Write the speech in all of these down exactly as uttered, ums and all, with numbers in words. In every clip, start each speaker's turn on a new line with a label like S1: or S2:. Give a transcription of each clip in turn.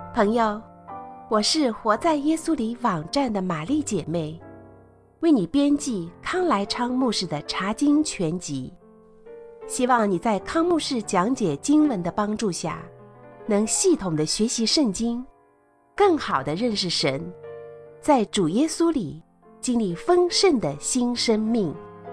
S1: 朋友，我是活在耶稣里网站的玛丽姐妹，为你编辑康来昌牧师的查经全集，希望你在康牧师讲解经文的帮助下，能系统的学习圣经，更好的认识神，在主耶稣里经历丰盛的新生命。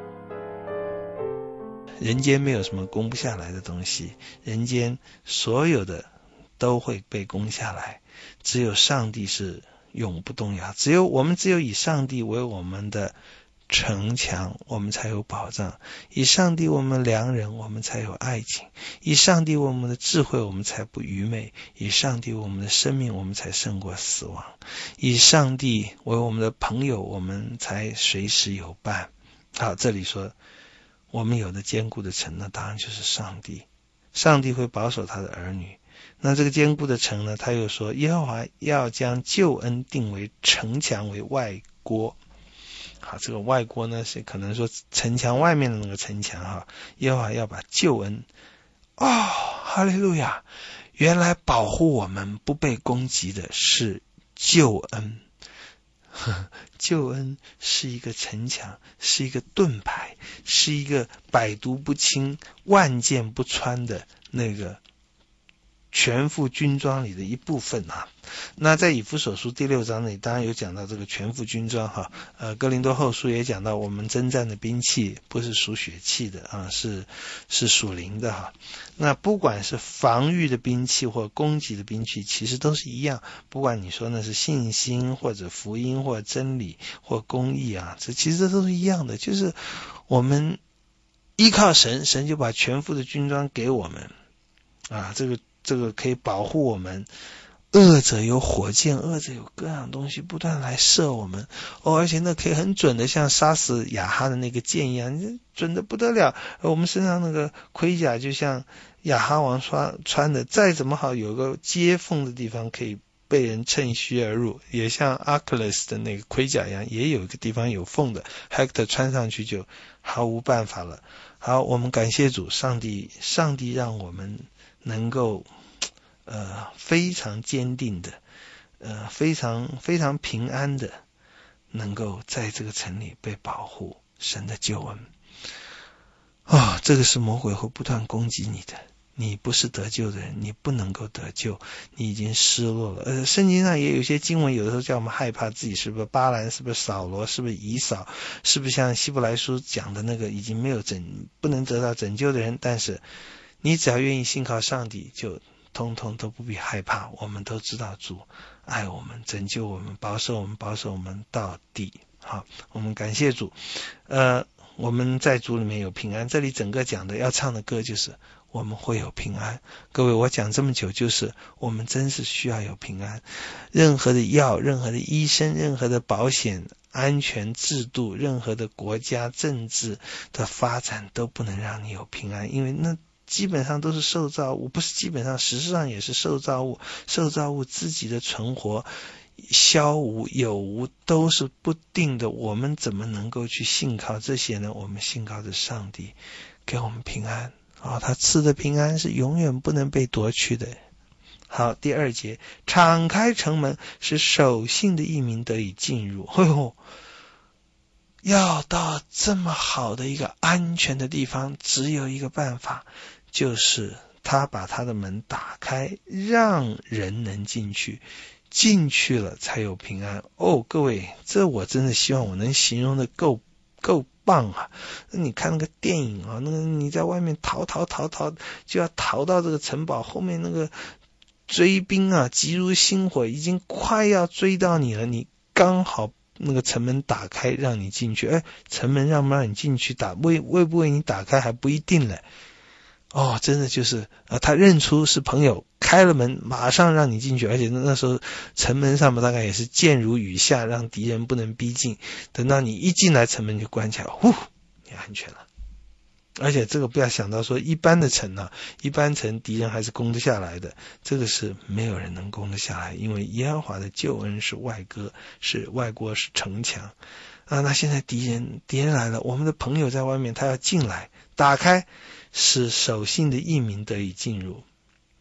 S2: 人间没有什么攻不下来的东西，人间所有的都会被攻下来，只有上帝是永不动摇，只有我们只有以上帝为我们的城墙，我们才有保障，以上帝我们良人，我们才有爱情，以上帝我们的智慧，我们才不愚昧，以上帝我们的生命，我们才胜过死亡，以上帝为我们的朋友，我们才随时有伴。好，这里说我们有的坚固的城呢，当然就是上帝，上帝会保守他的儿女。那这个坚固的城呢，他又说耶和华要将救恩定为城墙，为外郭。好，这个外郭呢，是可能说城墙外面的那个城墙哈，耶和华要把救恩，哦，哈利路亚，原来保护我们不被攻击的是救恩。救恩是一个城墙，是一个盾牌，是一个百毒不侵万箭不穿的那个全副军装里的一部分啊。那在以弗所书第六章里当然有讲到这个全副军装哈，呃，哥林多后书也讲到我们征战的兵器不是属血气的啊，是是属灵的哈。那不管是防御的兵器或攻击的兵器，其实都是一样，不管你说那是信心或者福音或真理或公义啊，这其实这都是一样的，就是我们依靠神，神就把全副的军装给我们啊，这个这个可以保护我们。恶者有火箭，恶者有各样东西不断来射我们哦，而且那可以很准的，像杀死亚哈的那个箭一样，准的不得了。而我们身上那个盔甲就像亚哈王穿穿的，再怎么好，有个接缝的地方可以被人趁虚而入，也像 Achilles 的那个盔甲一样，也有一个地方有缝的， Hector 穿上去就毫无办法了。好，我们感谢主，上帝上帝让我们能够呃，非常坚定的，呃，非常非常平安的，能够在这个城里被保护，神的救恩。哦，这个是魔鬼会不断攻击你的，你不是得救的人，你不能够得救，你已经失落了。呃，圣经上也有一些经文，有的时候叫我们害怕自己是不是巴兰，是不是扫罗，是不是以扫，是不是像希伯来书讲的那个已经没有拯不能得到拯救的人，但是你只要愿意信靠上帝，就通通都不必害怕。我们都知道主爱我们，拯救我们，保守我们，保守我们到底。好，我们感谢主。呃，我们在主里面有平安。这里整个讲的要唱的歌就是我们会有平安。各位，我讲这么久，就是我们真是需要有平安。任何的药，任何的医生，任何的保险安全制度，任何的国家政治的发展都不能让你有平安，因为那基本上都是受造物，不是基本上，实质上也是受造物，受造物自己的存活消无有无都是不定的，我们怎么能够去信靠这些呢？我们信靠着上帝给我们平安啊、哦，他赐的平安是永远不能被夺去的。好，第二节，敞开城门，使守信的义民得以进入。哎呦，要到这么好的一个安全的地方，只有一个办法，就是他把他的门打开，让人能进去，进去了才有平安。哦，各位，这我真的希望我能形容的够够棒啊！你看那个电影啊，那个你在外面逃逃逃逃，就要逃到这个城堡后面，那个追兵啊，急如星火，已经快要追到你了，你刚好那个城门打开让你进去，哎，城门让不让你进去，打为为不为你打开还不一定嘞。哦，真的就是啊，他认出是朋友，开了门马上让你进去，而且那时候城门上面大概也是箭如雨下，让敌人不能逼近，等到你一进来城门就关起来，呼，你安全了。而且这个不要想到说一般的城啊，一般城敌人还是攻得下来的，这个是没有人能攻得下来，因为耶和华的救恩是外郭，是外郭，是城墙啊。那现在敌人敌人来了，我们的朋友在外面，他要进来，打开使守信的义民得以进入。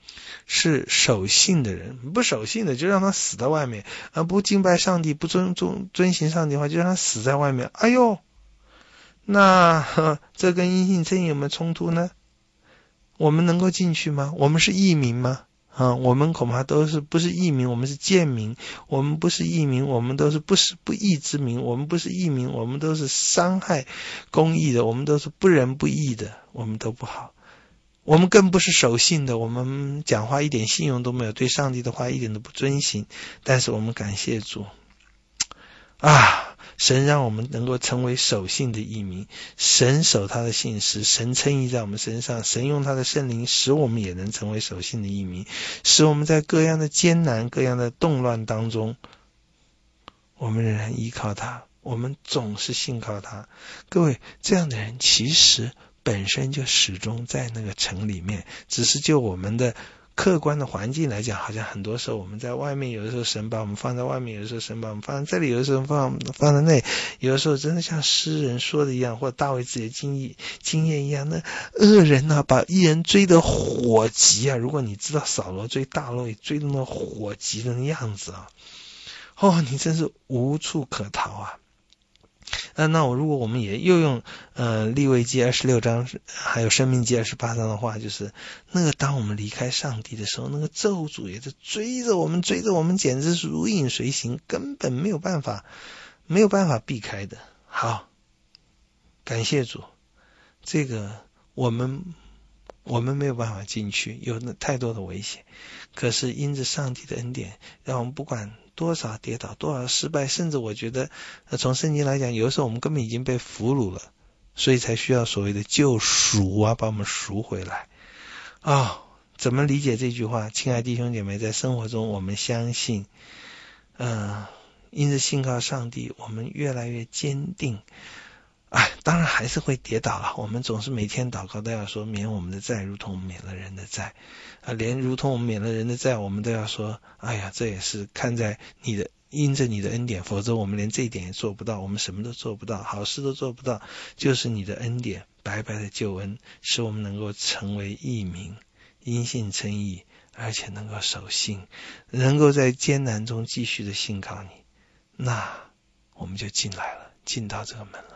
S2: 是守信的人，不守信的就让他死在外面，而不敬拜上帝，不尊尊遵行上帝的话，就让他死在外面。哎呦，那呵这跟因信称义有没有冲突呢？我们能够进去吗？我们是义民吗？啊，我们恐怕都是不是义民，我们是贱民。我们不是义民，我们都是不是不义之民。我们不是义民，我们都是伤害公义的，我们都是不仁不义的，我们都不好。我们更不是守信的，我们讲话一点信用都没有，对上帝的话一点都不遵行。但是我们感谢主啊，神让我们能够成为守信的义民，神守他的信实，神称义在我们身上，神用他的圣灵使我们也能成为守信的义民，使我们在各样的艰难各样的动乱当中，我们仍然依靠他，我们总是信靠他。各位，这样的人其实本身就始终在那个城里面，只是就我们的客观的环境来讲，好像很多时候我们在外面，有的时候神把我们放在外面，有的时候神把我们放在这里，有的时候放放在那里，有的时候真的像诗人说的一样，或者大卫自己的经验经验一样，那恶人啊把义人追得火急啊，如果你知道扫罗追大卫追得那火急的样子啊，哦，你真是无处可逃啊。那那我如果我们也又用呃利未记二十六章还有申命记二十八章的话，就是那个当我们离开上帝的时候，那个咒诅也是追着我们追着我们，简直是如影随形，根本没有办法没有办法避开的。好，感谢主，这个我们我们没有办法进去，有太多的危险，可是因着上帝的恩典，让我们不管多少跌倒，多少失败，甚至我觉得呃，从圣经来讲，有的时候我们根本已经被俘虏了，所以才需要所谓的救赎啊，把我们赎回来啊、哦。怎么理解这句话？亲爱弟兄姐妹，在生活中我们相信嗯、呃，因着信靠上帝，我们越来越坚定。哎，当然还是会跌倒了，我们总是每天祷告都要说免我们的债如同免了人的债啊，连如同我们免了人的债，我们都要说哎呀，这也是看在你的因着你的恩典，否则我们连这一点也做不到，我们什么都做不到，好事都做不到，就是你的恩典白白的救恩，使我们能够成为义民，因信称义，而且能够守信，能够在艰难中继续的信靠你，那我们就进来了，进到这个门了。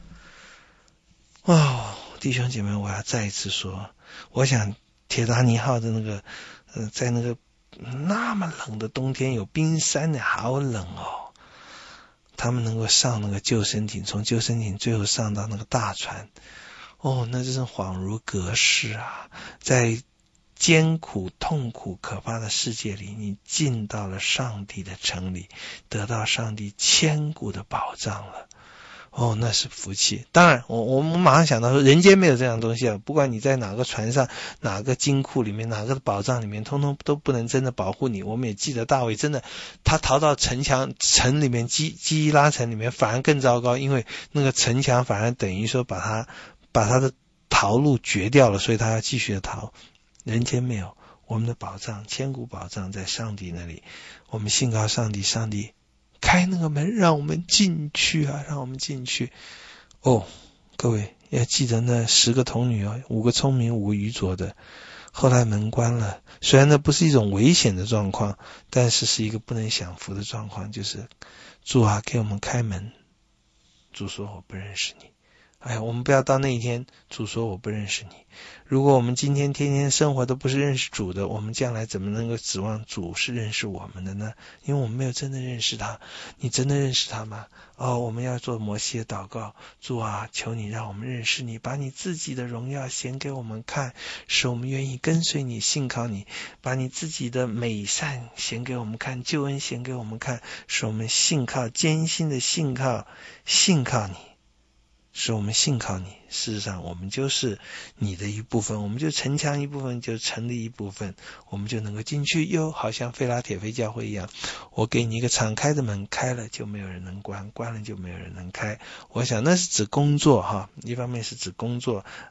S2: 哦，弟兄姐妹，我要再一次说，我想铁达尼号的那个呃，在那个那么冷的冬天，有冰山的，好冷哦，他们能够上那个救生艇，从救生艇最后上到那个大船，哦，那真是恍如隔世啊，在艰苦痛苦可怕的世界里，你进到了上帝的城里，得到上帝千古的保障了。哦，那是福气。当然我我们马上想到说，人间没有这样东西啊，不管你在哪个船上，哪个金库里面，哪个宝藏里面，通通都不能真的保护你。我们也记得大卫真的他逃到城墙城里面，基基伊拉城里面，反而更糟糕，因为那个城墙反而等于说把他把他的逃路绝掉了，所以他要继续的逃。人间没有，我们的宝藏，千古宝藏在上帝那里，我们信靠上帝，上帝开那个门让我们进去啊，让我们进去。哦，各位要记得那十个童女哦，五个聪明五个愚拙的，后来门关了，虽然那不是一种危险的状况，但是是一个不能享福的状况，就是主啊给我们开门，主说我不认识你。哎呀，我们不要到那一天主说我不认识你。如果我们今天天天生活都不是认识主的，我们将来怎么能够指望主是认识我们的呢？因为我们没有真的认识他。你真的认识他吗？哦，我们要做摩西的祷告，主啊，求你让我们认识你，把你自己的荣耀显给我们看，使我们愿意跟随你，信靠你，把你自己的美善显给我们看，救恩显给我们看，使我们信靠，艰辛的信靠，信靠你，使我们信靠你。事实上我们就是你的一部分，我们就城墙一部分，就城的一部分，我们就能够进去。又好像菲拉铁非教会一样，我给你一个敞开的门，开了就没有人能关，关了就没有人能开。我想那是指工作哈，一方面是指工作，嗯、呃，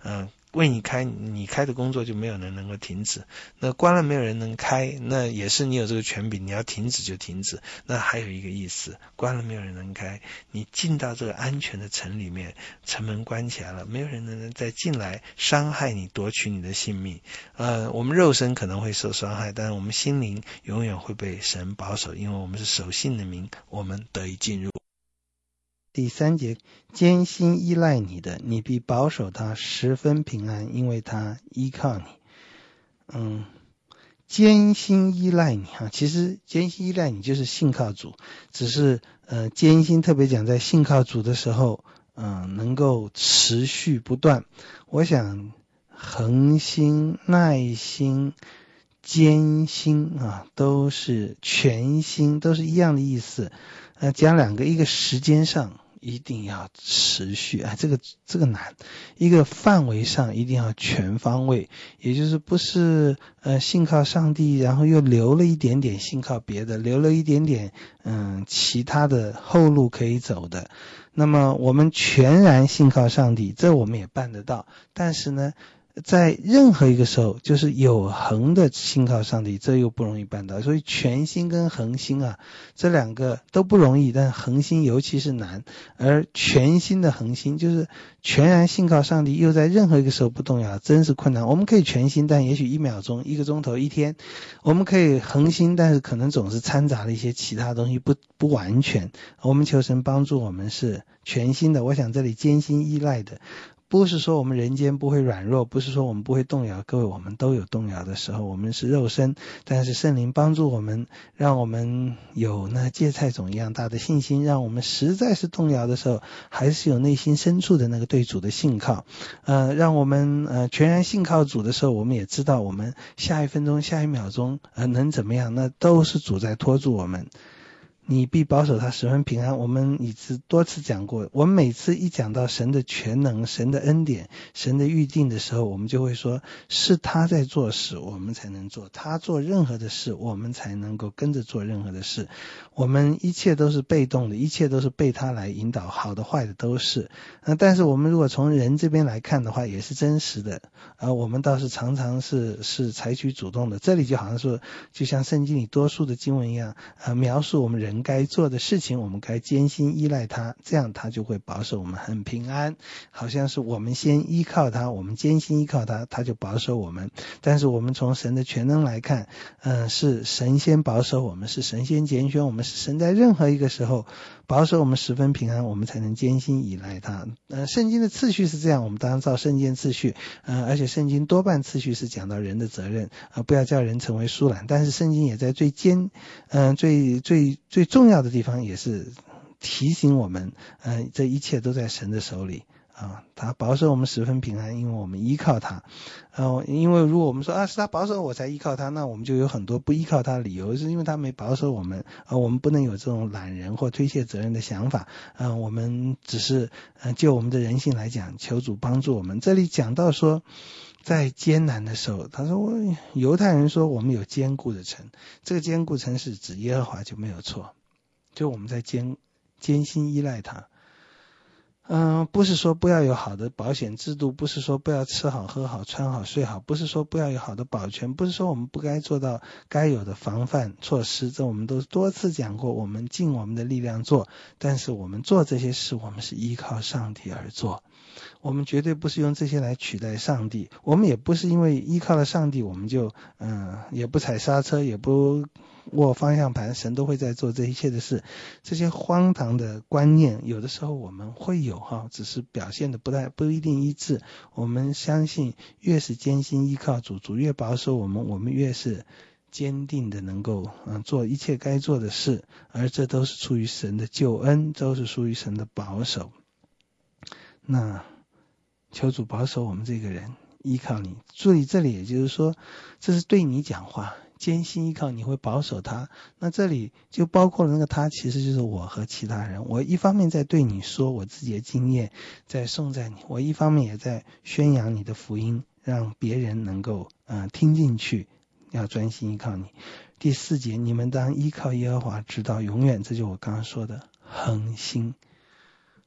S2: 为你开，你开的工作就没有人能够停止，那关了没有人能开，那也是你有这个权柄，你要停止就停止。那还有一个意思，关了没有人能开，你进到这个安全的城里面，城门关起来了，没有人能再进来伤害你，夺取你的性命。呃，我们肉身可能会受伤害，但是我们心灵永远会被神保守，因为我们是守信的民，我们得以进入。
S3: 第三节，艰辛依赖你的，你必保守他十分平安，因为他依靠你。嗯，艰辛依赖你啊，其实艰辛依赖你就是信靠主，只是呃艰辛特别讲在信靠主的时候，嗯、呃，能够持续不断。我想恒心、耐心、艰辛啊，都是全心，都是一样的意思。呃，讲两个，一个时间上一定要持续啊，这个这个难；一个范围上一定要全方位，也就是不是呃信靠上帝，然后又留了一点点信靠别的，留了一点点嗯其他的后路可以走的。那么我们全然信靠上帝，这我们也办得到，但是呢，在任何一个时候，就是有恒的信靠上帝，这又不容易办到。所以全心跟恒心啊，这两个都不容易，但恒心尤其是难。而全心的恒心，就是全然信靠上帝，又在任何一个时候不动摇，真是困难。我们可以全心，但也许一秒钟、一个钟头、一天；我们可以恒心，但是可能总是掺杂了一些其他东西，不不完全。我们求神帮助我们是全心的。我想这里艰辛依赖的，不是说我们人间不会软弱，不是说我们不会动摇，各位，我们都有动摇的时候，我们是肉身，但是圣灵帮助我们，让我们有那芥菜种一样大的信心，让我们实在是动摇的时候，还是有内心深处的那个对主的信靠，呃，让我们呃全然信靠主的时候，我们也知道我们下一分钟、下一秒钟呃能怎么样，那都是主在托住我们。你必保守他十分平安。我们已经多次讲过，我们每次一讲到神的全能、神的恩典、神的预定的时候，我们就会说是他在做事，我们才能做，他做任何的事，我们才能够跟着做任何的事。我们一切都是被动的，一切都是被他来引导，好的坏的都是。呃、但是我们如果从人这边来看的话，也是真实的。呃、我们倒是常常是是采取主动的。这里就好像说，就像圣经里多数的经文一样，呃，描述我们人该做的事情，我们该艰辛依赖他，这样他就会保守我们很平安。好像是我们先依靠他，我们艰辛依靠他，他就保守我们。但是我们从神的全能来看，呃，是神先保守我们，是神先拣选我们，是神在任何一个时候保守我们十分平安，我们才能艰辛依赖他。呃，圣经的次序是这样，我们当然照圣经次序，呃，而且圣经多半次序是讲到人的责任，呃，不要叫人成为疏懒。但是圣经也在最艰，呃，最最最重要的地方也是提醒我们，呃，这一切都在神的手里。啊，他保守我们十分平安，因为我们依靠他。呃，因为如果我们说啊是他保守我才依靠他，那我们就有很多不依靠他的理由，是因为他没保守我们。呃，我们不能有这种懒人或推卸责任的想法。呃，我们只是呃就我们的人性来讲，求主帮助我们。这里讲到说，在艰难的时候，他说我犹太人说我们有坚固的城，这个坚固城是指耶和华就没有错，就我们在艰艰辛依赖他。嗯，不是说不要有好的保险制度，不是说不要吃好喝好穿好睡好，不是说不要有好的保全，不是说我们不该做到该有的防范措施，这我们都多次讲过，我们尽我们的力量做，但是我们做这些事，我们是依靠上帝而做，我们绝对不是用这些来取代上帝，我们也不是因为依靠了上帝我们就嗯也不踩刹车，也不握方向盘，神都会在做这一切的事。这些荒唐的观念有的时候我们会有哈，只是表现的不太不一定一致。我们相信越是艰辛依靠主，主越保守我们，我们越是坚定的能够嗯做一切该做的事，而这都是出于神的救恩，都是出于神的保守。那求主保守我们这个人，依靠你。注意这里也就是说，这是对你讲话，艰辛依靠你会保守他。那这里就包括了那个他，其实就是我和其他人。我一方面在对你说我自己的经验，在颂赞你，我一方面也在宣扬你的福音，让别人能够呃听进去，要专心依靠你。第四节，你们当依靠耶和华直到永远，这就是我刚刚说的恒心。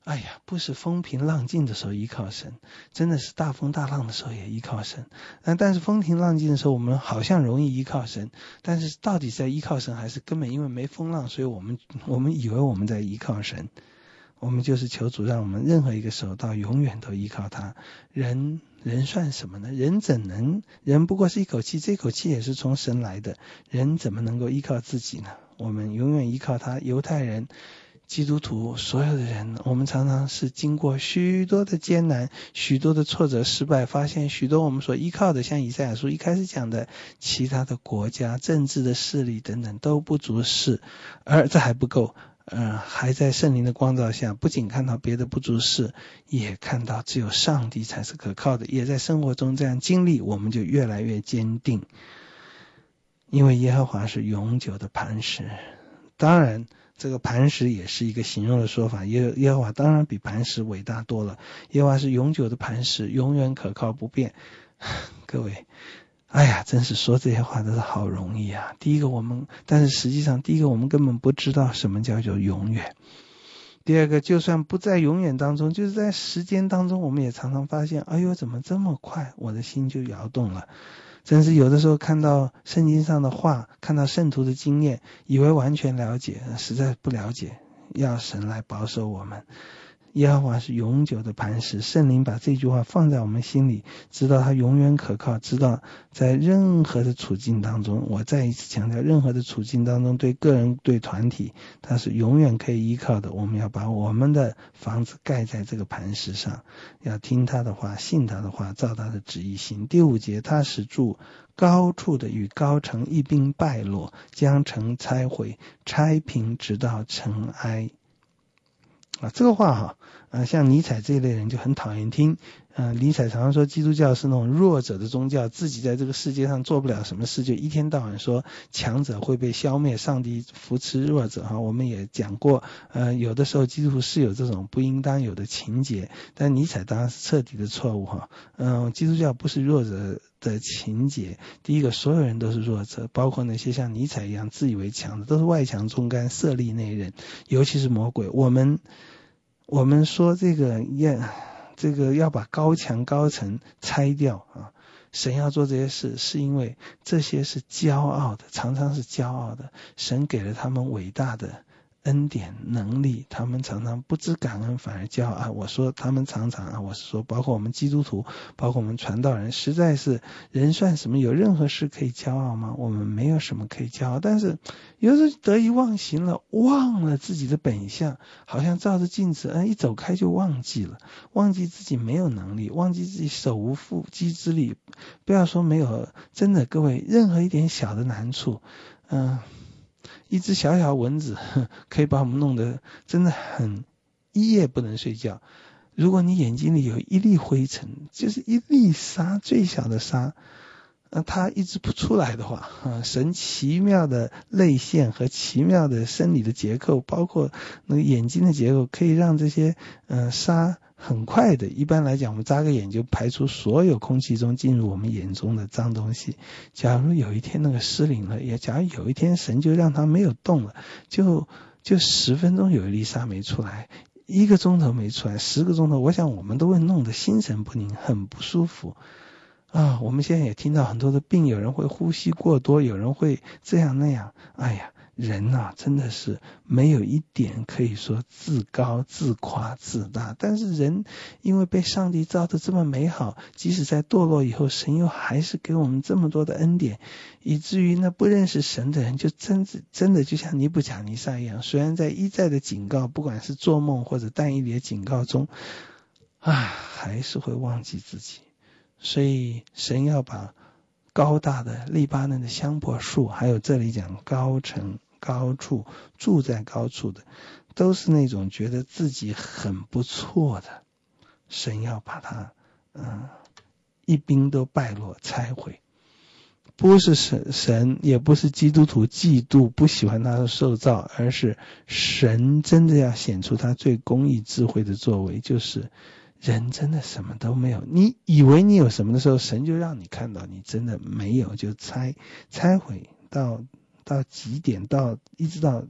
S3: 哎呀，不是风平浪静的时候依靠神，真的是大风大浪的时候也依靠神。但但是风平浪静的时候，我们好像容易依靠神，但是到底在依靠神，还是根本因为没风浪，所以我们我们以为我们在依靠神。我们就是求主让我们任何一个时候到永远都依靠他。人人算什么呢？人怎能？人不过是一口气，这口气也是从神来的。人怎么能够依靠自己呢？我们永远依靠他。犹太人、基督徒，所有的人，我们常常是经过许多的艰难，许多的挫折失败，发现许多我们所依靠的，像以赛亚书一开始讲的，其他的国家、政治的势力等等都不足视，而这还不够。呃，还在圣灵的光照下，不仅看到别的不足事，也看到只有上帝才是可靠的，也在生活中这样经历，我们就越来越坚定。因为耶和华是永久的磐石。当然这个磐石也是一个形容的说法，耶耶和华当然比磐石伟大多了。耶和华是永久的磐石，永远可靠不变。各位，哎呀，真是说这些话都是好容易啊。第一个我们，但是实际上第一个我们根本不知道什么叫做永远。第二个，就算不在永远当中，就是在时间当中，我们也常常发现，哎呦，怎么这么快，我的心就摇动了。真是有的时候看到圣经上的话，看到圣徒的经验，以为完全了解，实在不了解，要神来保守我们。耶和华是永久的磐石，圣灵把这句话放在我们心里，知道它永远可靠，知道在任何的处境当中，我再一次强调，任何的处境当中，对个人对团体，它是永远可以依靠的。我们要把我们的房子盖在这个磐石上，要听他的话，信他的话，照他的旨意行。第五节，他使住高处的与高城一并败落，将城拆毁，拆平直到尘埃。啊，这个话哈，呃，像尼采这一类人就很讨厌听。呃，尼采常常说基督教是那种弱者的宗教，自己在这个世界上做不了什么事，就一天到晚说强者会被消灭，上帝扶持弱者哈。我们也讲过，呃，有的时候基督徒是有这种不应当有的情节，但尼采当然是彻底的错误哈。嗯、呃，基督教不是弱者的情节。第一个，所有人都是弱者，包括那些像尼采一样自以为强的，都是外强中干、色厉内荏，尤其是魔鬼。我们我们说这个要这个要把高墙高层拆掉啊，神要做这些事，是因为这些是骄傲的，常常是骄傲的。神给了他们伟大的恩典能力，他们常常不知感恩，反而骄傲。我说他们常常啊，我是说包括我们基督徒，包括我们传道人，实在是人算什么？有任何事可以骄傲吗？我们没有什么可以骄傲，但是有时候得意忘形了，忘了自己的本相，好像照着镜子，嗯，一走开就忘记了，忘记自己没有能力，忘记自己手无缚鸡之力。不要说没有，真的各位，任何一点小的难处，嗯、呃。一只小小蚊子可以把我们弄得真的很一夜不能睡觉。如果你眼睛里有一粒灰尘，就是一粒沙，最小的沙，呃、它一直不出来的话、啊、神奇妙的泪腺和奇妙的生理的结构，包括那个眼睛的结构，可以让这些呃沙很快的，一般来讲我们眨个眼就排除所有空气中进入我们眼中的脏东西。假如有一天那个失灵了，也假如有一天神就让它没有动了，就就十分钟有一粒沙没出来，一个钟头没出来，十个钟头，我想我们都会弄得心神不宁，很不舒服啊。我们现在也听到很多的病，有人会呼吸过多，有人会这样那样，哎呀，人啊真的是没有一点可以说自高自夸自大，但是人因为被上帝造得这么美好，即使在堕落以后，神又还是给我们这么多的恩典，以至于那不认识神的人就真真的就像尼布甲尼撒一样，虽然在一再的警告，不管是做梦或者但以理的警告中啊，还是会忘记自己。所以神要把高大的利巴嫩的香柏树，还有这里讲高城高处，住在高处的，都是那种觉得自己很不错的，神要把它嗯一并都败落拆毁。不是神神也不是基督徒嫉妒不喜欢他的受造，而是神真的要显出他最公义智慧的作为，就是人真的什么都没有，你以为你有什么的时候，神就让你看到你真的没有，就拆拆毁到到极点，到一直到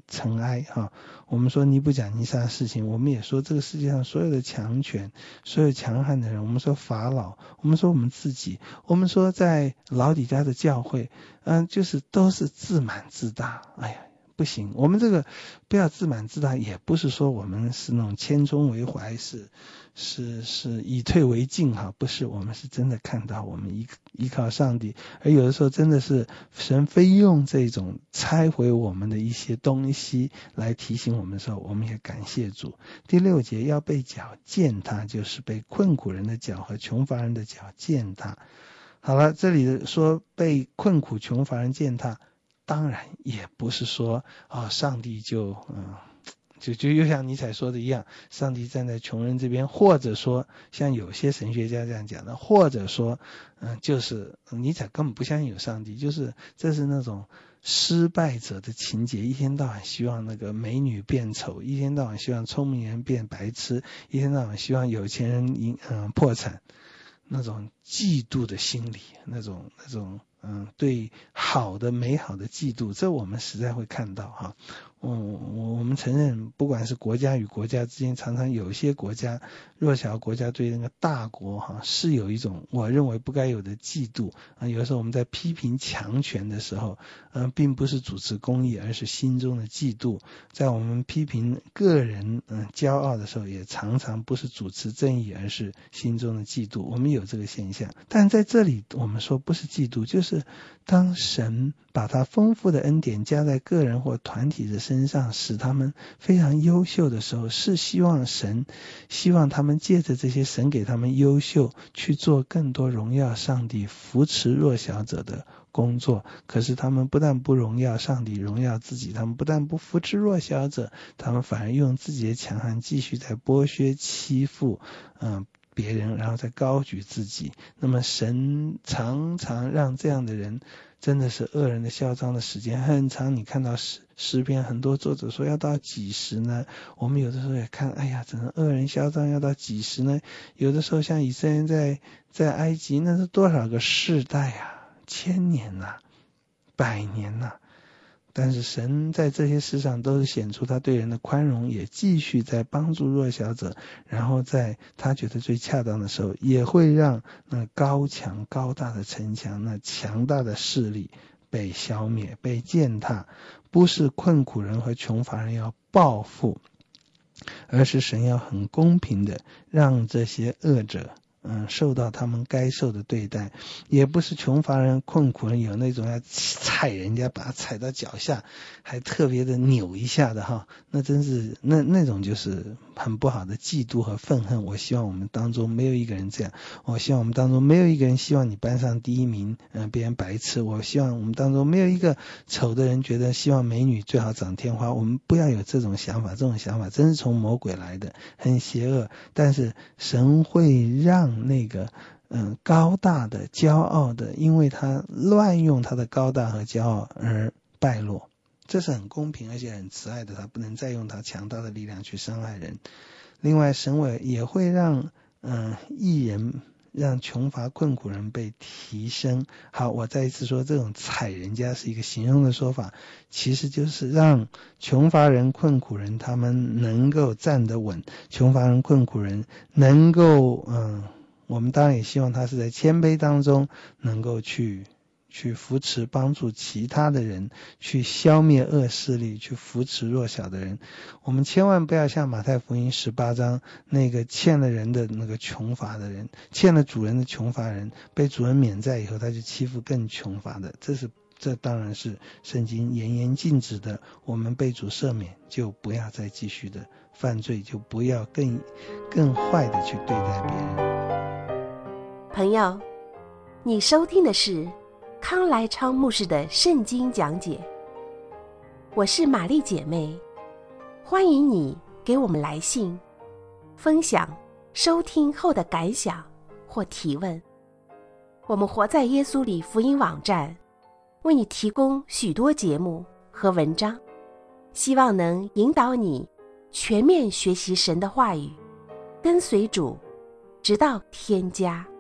S3: 尘埃哈。我们说尼布甲尼撒的事情，我们也说这个世界上所有的强权，所有强悍的人，我们说法老，我们说我们自己，我们说在老底嘉的教会，嗯，就是都是自满自大。哎呀，不行，我们这个不要自满自大，也不是说我们是那种谦恭为怀，是是是以退为进哈，不是，我们是真的看到我们依依靠上帝，而有的时候真的是神非用这种拆毁我们的一些东西来提醒我们的时候，我们也感谢主。第六节，要被脚践踏，就是被困苦人的脚和穷乏人的脚践踏。好了，这里说被困苦穷乏人践踏，当然也不是说啊、哦，上帝就嗯。就就又像尼采说的一样，上帝站在穷人这边，或者说像有些神学家这样讲的，或者说嗯，就是尼采根本不相信有上帝，就是这是那种失败者的情节，一天到晚希望那个美女变丑，一天到晚希望聪明人变白痴，一天到晚希望有钱人赢嗯破产，那种嫉妒的心理，那种那种嗯对好的美好的嫉妒，这我们实在会看到哈。嗯，我们承认，不管是国家与国家之间，常常有一些国家，弱小国家对那个大国哈，是有一种我认为不该有的嫉妒啊。有的时候我们在批评强权的时候，嗯、呃，并不是主持公义，而是心中的嫉妒。在我们批评个人嗯、呃、骄傲的时候，也常常不是主持正义，而是心中的嫉妒。我们有这个现象，但在这里我们说不是嫉妒，就是当神把他丰富的恩典加在个人或团体的身上，使他们非常优秀的时候，是希望神希望他们借着这些神给他们优秀去做更多荣耀上帝扶持弱小者的工作。可是他们不但不荣耀上帝，荣耀自己，他们不但不扶持弱小者，他们反而用自己的强悍继续在剥削欺负嗯别人，然后再高举自己。那么神常常让这样的人，真的是恶人的嚣张的时间很长。你看到诗诗篇很多作者说要到几时呢？我们有的时候也看，哎呀，整个恶人嚣张要到几时呢？有的时候像以色列人在在埃及，那是多少个世代啊，千年啊，百年啊。但是神在这些事上都是显出他对人的宽容，也继续在帮助弱小者，然后在他觉得最恰当的时候，也会让那高强高大的城墙，那强大的势力被消灭，被践踏。不是困苦人和穷乏人要报复，而是神要很公平的让这些恶者嗯，受到他们该受的对待。也不是穷乏人困苦人有那种要踩人家，把他踩到脚下还特别的扭一下的哈，那真是那那种就是很不好的嫉妒和愤恨。我希望我们当中没有一个人这样，我希望我们当中没有一个人希望你班上第一名嗯、呃，别人白痴。我希望我们当中没有一个丑的人觉得希望美女最好长天花。我们不要有这种想法，这种想法真是从魔鬼来的，很邪恶。但是神会让那个嗯高大的骄傲的，因为他乱用他的高大和骄傲而败落，这是很公平而且很慈爱的，他不能再用他强大的力量去伤害人。另外神委也会让嗯义人让穷乏困苦人被提升。好，我再一次说，这种踩人家是一个形容的说法，其实就是让穷乏人困苦人他们能够站得稳，穷乏人困苦人能够嗯，我们当然也希望他是在谦卑当中能够去去扶持帮助其他的人，去消灭恶势力，去扶持弱小的人。我们千万不要像马太福音十八章那个欠了人的那个穷乏的人，欠了主人的穷乏人，被主人免债以后他就欺负更穷乏的，这是这当然是圣经严严禁止的。我们被主赦免，就不要再继续的犯罪，就不要更更坏的去对待别人。
S1: 朋友，你收听的是康来昌牧师的圣经讲解，我是玛丽姐妹，欢迎你给我们来信，分享收听后的感想或提问。我们活在耶稣里福音网站为你提供许多节目和文章，希望能引导你全面学习神的话语，跟随主，直到天家。